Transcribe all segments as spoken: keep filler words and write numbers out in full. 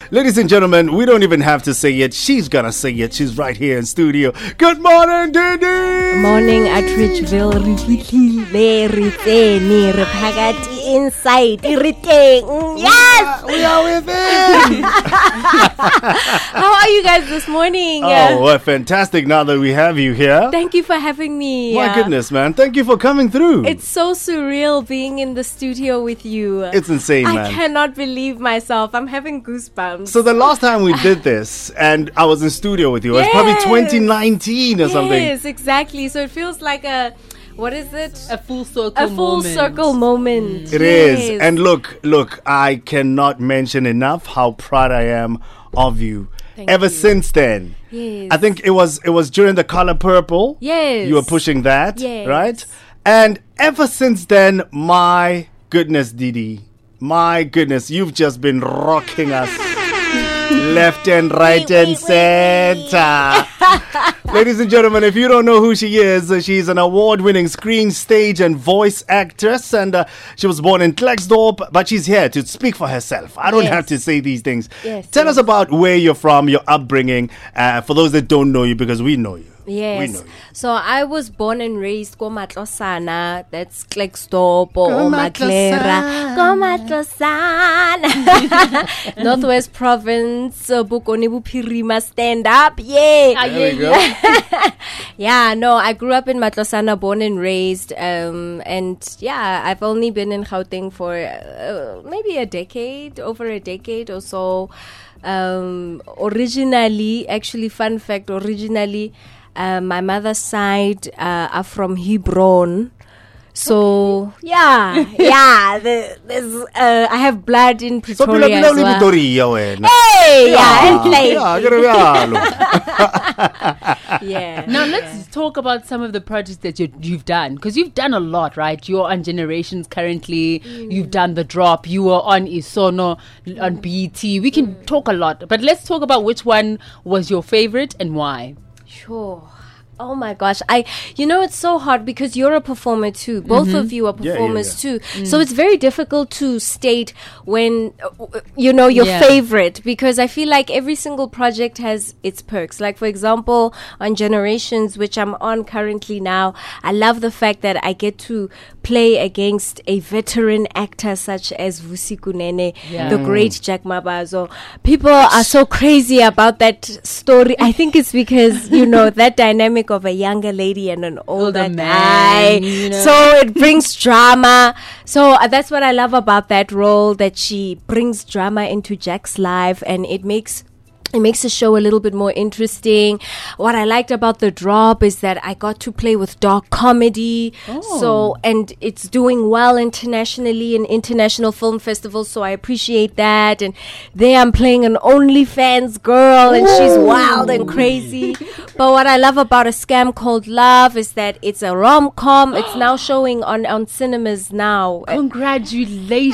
Ladies and gentlemen, we don't even have to say it. She's gonna say it. She's right here in studio. Good morning, Didi! Morning at Richville. Inside. Yes! We are within! How are you guys this morning? Oh, well, fantastic now that we have you here. Thank you for having me. My goodness, man. Thank you for coming through. It's so surreal being in the studio with you. It's insane, I man. I cannot believe myself. I'm having goosebumps. So the last time we did this, and I was in studio with you, it was yes. probably twenty nineteen or yes, something. Yes, exactly. So it feels like a... What is it? A full circle A full moment. circle moment. Mm. It yes. is. And look, look, I cannot mention enough how proud I am of you. Thank Ever you. since then. Yes. I think it was it was during the Color Purple. Yes. You were pushing that, yes. right? And ever since then, my goodness, Didi, my goodness, you've just been rocking us left and right wait, and wait, center. Ladies and gentlemen, if you don't know who she is, uh, she's an award-winning screen, stage, and voice actress, and uh, she was born in Klerksdorp, but she's here to speak for herself. I don't yes. have to say these things. Yes, Tell yes. us about where you're from, your upbringing, uh, for those that don't know you, because we know you. Yes. We know you. So I was born and raised Komatlosana. That's Klerksdorp or Matlera. Komatlosana. Northwest Province. uh, Bokone Bophirima, stand up. Yeah. Ah, There we go. Yeah, no, I grew up in Matlosana, born and raised. Um, and yeah, I've only been in Gauteng for uh, maybe a decade, over a decade or so. Um, originally, actually, fun fact, originally, uh, my mother's side uh, are from Hebron. So, okay. yeah, yeah, the, there's, uh, I have blood in So, Pretoria pila as well. Pretoria, wena. Hey, yeah, and play. Yeah, get it Yeah. Now let's talk about some of the projects that you, you've done, because you've done a lot, right? You're on Generations currently. Mm. You've done The Drop. You were on Isono on B E T. We can mm. talk a lot, but let's talk about which one was your favorite and why. Sure. Oh my gosh. I, you know, it's so hard because you're a performer too. Both Mm-hmm. of you are Yeah, yeah, performers yeah. too. Mm. So it's very difficult to state when, uh, you know, your Yeah. favorite, because I feel like every single project has its perks. Like, for example, on Generations, which I'm on currently now, I love the fact that I get to play against a veteran actor such as Vusi Kunene, Yeah. the great Jack Mabazo. People are so crazy about that story. I think it's because, you know, that dynamic of a younger lady and an older, Older guy. man, you know. So it brings drama. So uh, that's what I love about that role, that she brings drama into Jack's life, and it makes It makes the show a little bit more interesting. What I liked about The Drop is that I got to play with dark comedy. Oh. So, and it's doing well internationally in international film festivals. So I appreciate that. And there I'm playing an OnlyFans girl, and she's wild and crazy. But what I love about A Scam Called Love is that it's a rom-com. It's now showing on, on cinemas now. Congratulations.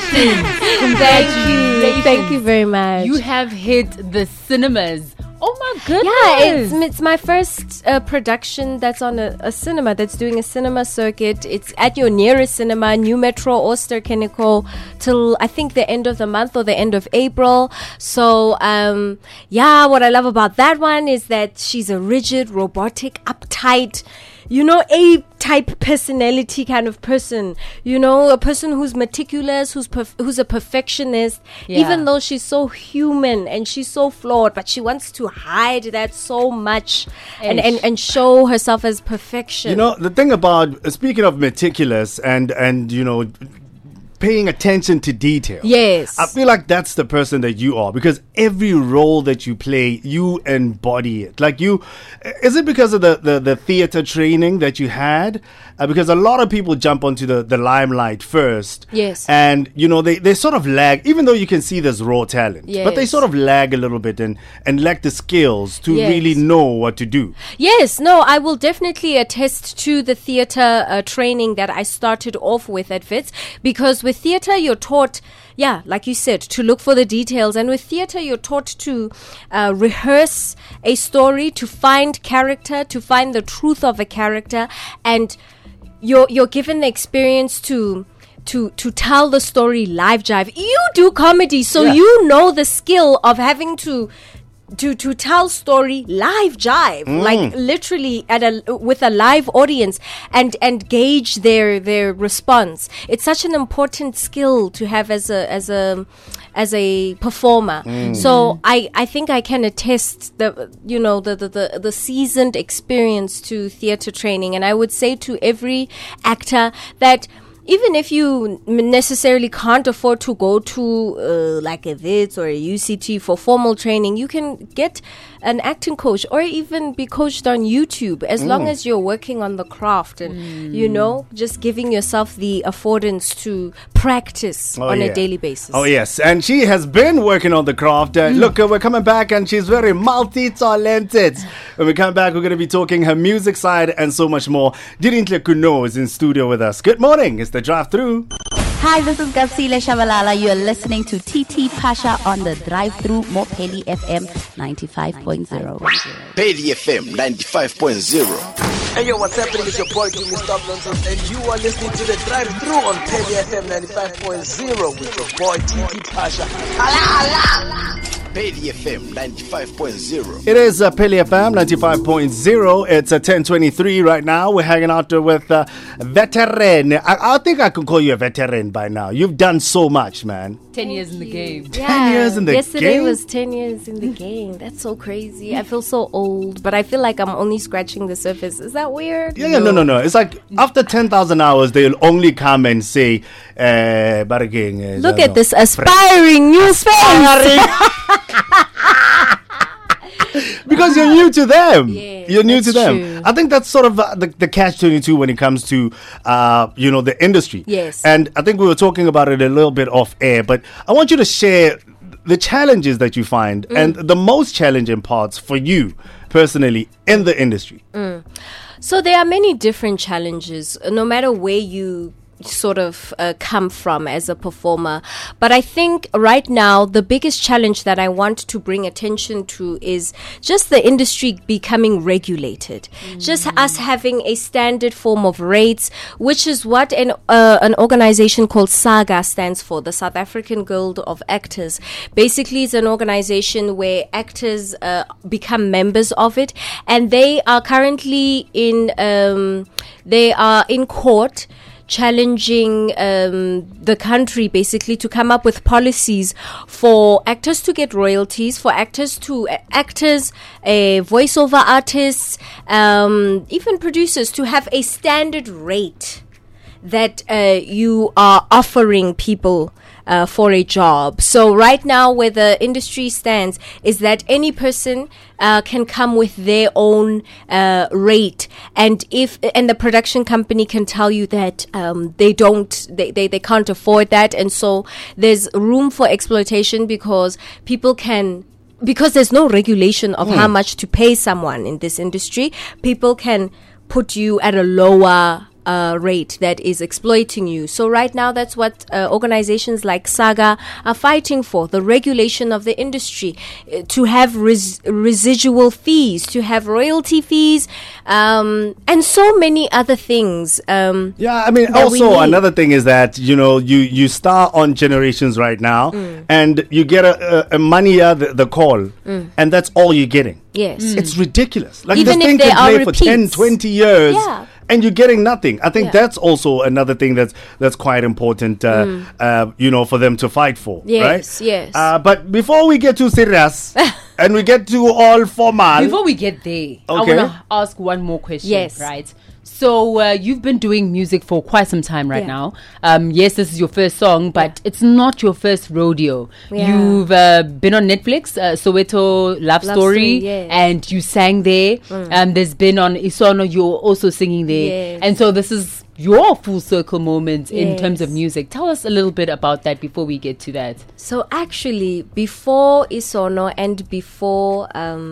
Thank you. Thank you very much. You have hit the cinemas. Oh my goodness. Yeah, it's it's my first uh, production that's on a, a cinema, that's doing a cinema circuit. It's at your nearest cinema, New Metro or Ster-Kinekor, till I think the end of the month or the end of April. So, um, yeah, what I love about that one is that she's a rigid, robotic, uptight, you know, A-type personality kind of person. You know, a person who's meticulous, who's perf- who's a perfectionist, Yeah. even though she's so human and she's so flawed, but she wants to hide that so much and, and, and show herself as perfection. You know, the thing about, speaking of meticulous and, and you know, paying attention to detail. Yes. I feel like that's the person that you are, because every role that you play, you embody it. Like you, is it because of the, the, the theater training that you had? Uh, because a lot of people jump onto the, the limelight first. Yes. And, you know, they, they sort of lag, even though you can see there's raw talent. But they Yes. sort of lag a little bit and, and lack the skills to Yes. really know what to do. Yes, no, I will definitely attest to the theater uh, training that I started off with at Wits, because with theater you're taught, yeah, like you said, to look for the details, and with theater you're taught to uh, rehearse a story, to find character, to find the truth of a character, and you're you're given the experience to to to tell the story live jive. You do comedy, so Yeah. you know the skill of having to to to tell story live jive, like literally at a with a live audience, and and gauge their their response. It's such an important skill to have as a as a as a performer. So I I think I can attest the you know the the the, the seasoned experience to theater training, and I would say to every actor that even if you m- necessarily can't afford to go to uh, like a V I T S or a U C T for formal training, you can get an acting coach or even be coached on YouTube, as long as you're working on the craft and, you know, just giving yourself the affordance to practice Oh, on yeah. a daily basis. Oh, yes. And she has been working on the craft. Uh, Look, uh, we're coming back and she's very multi-talented. When we come back, we're going to be talking her music side and so much more. Dirintle Kuno is in studio with us. Good morning. It's the drive through. Hi, this is Gapsile Shabalala. You are listening to T T Pasha on the drive-through Mopeli F M ninety-five point zero. Pedi F M ninety-five point zero. Hey yo, what's happening? It's your boy King Stop Nonsense, and you are listening to the Drive Through on Pedi F M ninety-five point zero with your boy T T Pasha. Pedi F M ninety-five point zero. It is uh, Pele F M ninety-five point zero. It's uh, ten twenty-three right now. We're hanging out uh, with uh, veteran. I, I think I can call you a veteran by now. You've done so much, man. Ten years in the game. Yeah. years in the Yesterday game? was ten years in the game. That's so crazy. I feel so old, but I feel like I'm only scratching the surface. Is that weird? Yeah, yeah, no, no, no. It's like after ten thousand hours, they'll only come and say, uh, Baraging, uh, Look no, at no. this aspiring new face. Because you're new to them. Yeah, you're new to that's them. true. I think that's sort of uh, the, the catch twenty-two when it comes to, uh, you know, the industry. Yes. And I think we were talking about it a little bit off air, but I want you to share the challenges that you find Mm. and the most challenging parts for you personally in the industry. So there are many different challenges, uh, no matter where you sort of uh, come from as a performer. But I think right now the biggest challenge that I want to bring attention to is just the industry becoming regulated. Just us having a standard form of rates, which is what an uh, an organization called SAGA stands for, the South African Guild of Actors. Basically, it's an organization where actors uh, become members of it, and they are currently in um, they are in court challenging um, the country basically to come up with policies for actors to get royalties, for actors to uh, actors, uh, voiceover artists, um, even producers to have a standard rate that uh, you are offering people uh, for a job. So right now where the industry stands is that any person uh, can come with their own uh, rate, and if and the production company can tell you that um, they don't they, they, they can't afford that, and so there's room for exploitation because people can because there's no regulation of how much to pay someone in this industry. People can put you at a lower Uh, rate that is exploiting you. So right now that's what uh, organizations like SAGA are fighting for, the regulation of the industry, uh, to have res- residual fees, to have royalty fees, um, and so many other things. Um, Yeah, I mean, that we also need. another thing is that, you know, you, you star on Generations right now and you get a, a, a money, uh, the, the call, and that's all you're getting. yes. It's ridiculous. Like Even this if thing they can are play for ten, repeats. twenty years Yeah. and you're getting nothing. I think Yeah. that's also another thing that's that's quite important, uh, uh, you know, for them to fight for. Yes, right? yes. Uh, but before we get too serious and we get to all formal. Before we get there, I Okay. want to ask one more question. Yes. Right. So uh, you've been doing music for quite some time right Yeah. now. Um, yes, this is your first song, but it's not your first rodeo. Yeah. You've uh, been on Netflix, uh, Soweto Love, Love Story, Story, yes. and you sang there. Um, there's been on Isono, you're also singing there. Yes. And so this is your full circle moment in terms of Yes. music. Tell us a little bit about that before we get to that. So actually, before Isono and before um,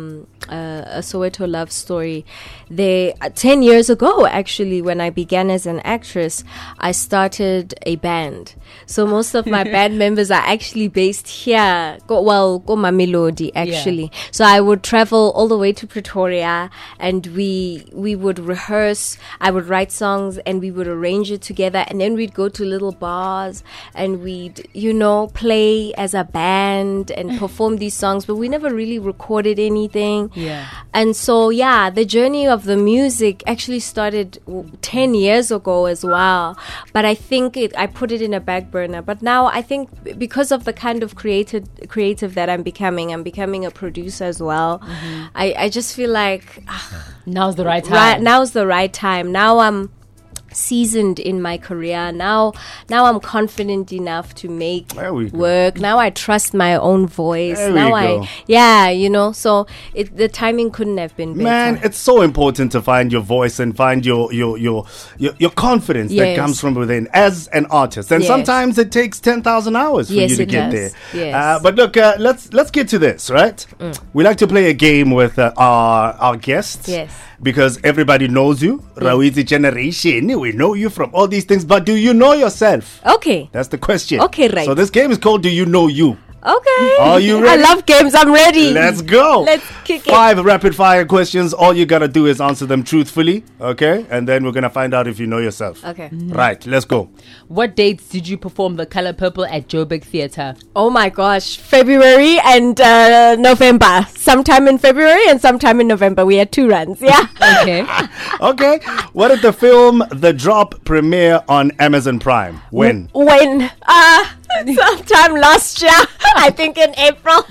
uh, a Soweto love story. They uh, ten years ago, actually, when I began as an actress, I started a band. So most of my band members are actually based here. Go, well, go Mamelodi actually. Yeah. So I would travel all the way to Pretoria, and we we would rehearse. I would write songs, and we would arrange it together, and then we'd go to little bars, and we'd you know play as a band and perform these songs. But we never really recorded anything. Yeah. And so yeah, the journey of the music actually started w- ten years ago as well. But I think it I put it in a back burner. But now I think b- because of the kind of creative creative that I'm becoming, I'm becoming a producer as well. Mm-hmm. I, I just feel like ah, now's the right time. Right, now's the right time. Now I'm seasoned in my career. Now now I'm confident enough to make work. Now I trust my own voice. There now we I go. yeah, you know, so it the timing couldn't have been better. Man, it's so important to find your voice and find your your your your, your confidence Yes. that comes from within as an artist. And Yes. sometimes it takes ten thousand hours for Yes, you to it get does. there. Yes. Uh, but look, uh, let's let's get to this, right? We like to play a game with uh, our our guests. Yes. Because everybody knows you, Rawiti generation. We know you from all these things, but do you know yourself? Okay. That's the question. Okay, right. So this game is called Do You Know You? Okay. Are you ready? I love games. I'm ready. Let's go. Let's kick it. Five rapid fire questions. All you gotta do is answer them truthfully, okay? And then we're gonna find out if you know yourself. Okay. Right, let's go. What dates did you perform The Color Purple at Joburg Theatre? Oh my gosh. February and uh, November. Sometime in February and sometime in November. We had two runs. Yeah. Okay. Okay. What did the film The Drop premiere on Amazon Prime? When? When? Uh, sometime last year. I think in April.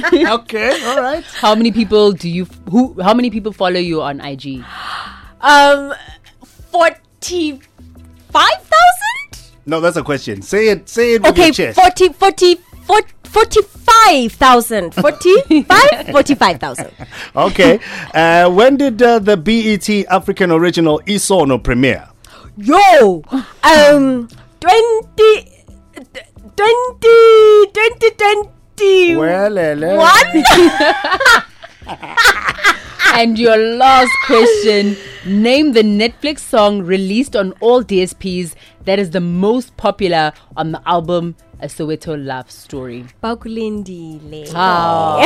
Okay, all right. How many people do you f- who? How many people follow you on I G? um, forty-five thousand? No, that's a question. Say it. Say it with Okay, your chest. forty, forty, forty, forty-five thousand. forty-five? forty-five thousand. Okay. Uh, when did uh, the B E T African Original Isono premiere? Yo! Um, twenty, twenty, twenty, twenty. Well, uh, What? And your last question: name the Netflix song released on all D S Ps that is the most popular on the album A Soweto Love Story. Paukulindile. Ah.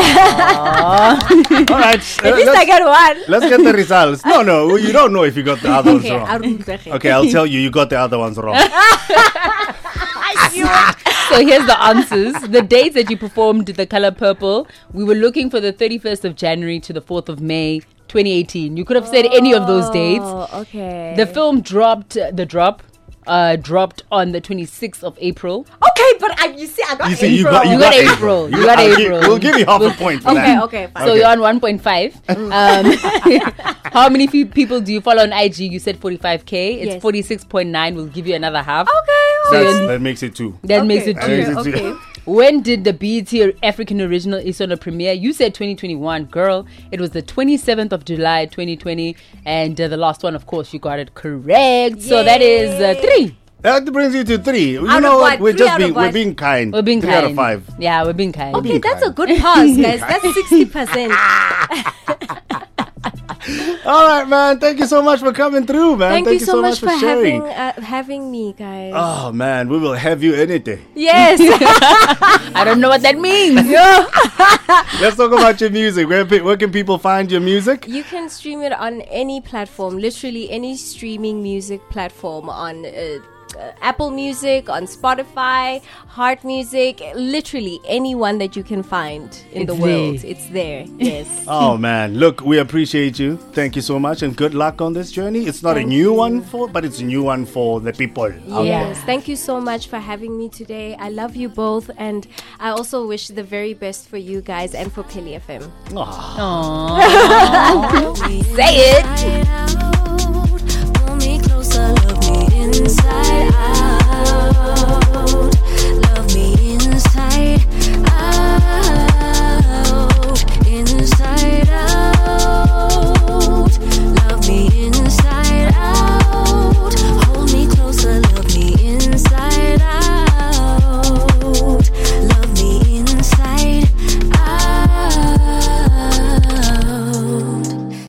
all right. At least I got one. Let's get the results. No, no, you don't know if you got the other ones Okay, wrong. Arundwe. Okay, I'll tell you, you got the other ones wrong. So here's the answers. The dates that you performed The Color Purple, we were looking for the thirty-first of January to the fourth of May, twenty eighteen. You could have said any of those dates. Oh, okay. The film dropped, uh, the drop, uh, dropped on the twenty-sixth of April. Okay, but I, you see, I got You see, April. you got, you You got, got April. April. You got I'll April. Give, we'll give you half a point for Okay, that. okay, fine. So Okay. you're on one point five. Um, how many fe- people do you follow on I G? You said forty-five K. It's Yes. forty-six point nine. We'll give you another half. Okay, So That's, you're- that makes it two. that okay, makes it okay, two. Makes it two. okay. When did the B E T African Original Isono premiere? You said twenty twenty-one, girl. It was the twenty-seventh of July, twenty twenty. And uh, the last one, of course, you got it correct. So that is uh, Yay. three. That brings you to three. You Out know of what? what? We're Three just out being of we're what? being kind. We're being three kind. out of five. Yeah, we're being kind. Okay, Being that's a kind. good pause, guys. That's sixty percent. All right, man. Thank you so much for coming through, man. Thank, you so, much, for sharing. having uh, having me, guys. Oh man, we will have you anything. Yes. I don't know what that means. Let's talk about your music. Where, pe- where can people find your music? You can stream it on any platform, literally any streaming music platform on uh, uh, Apple Music, on Spotify, Heart Music, literally anyone that you can find in It's the world. there. It's there. Yes. Oh man, look, we appreciate you. Thank you so much, and good luck on this journey. It's not Thank a new you. one for, but it's a new one for the people. out Yes, thank you so much for having me today. I love you both, and I also wish the very best for you guys and for Peli F M. there. Aw. Aww. Say it.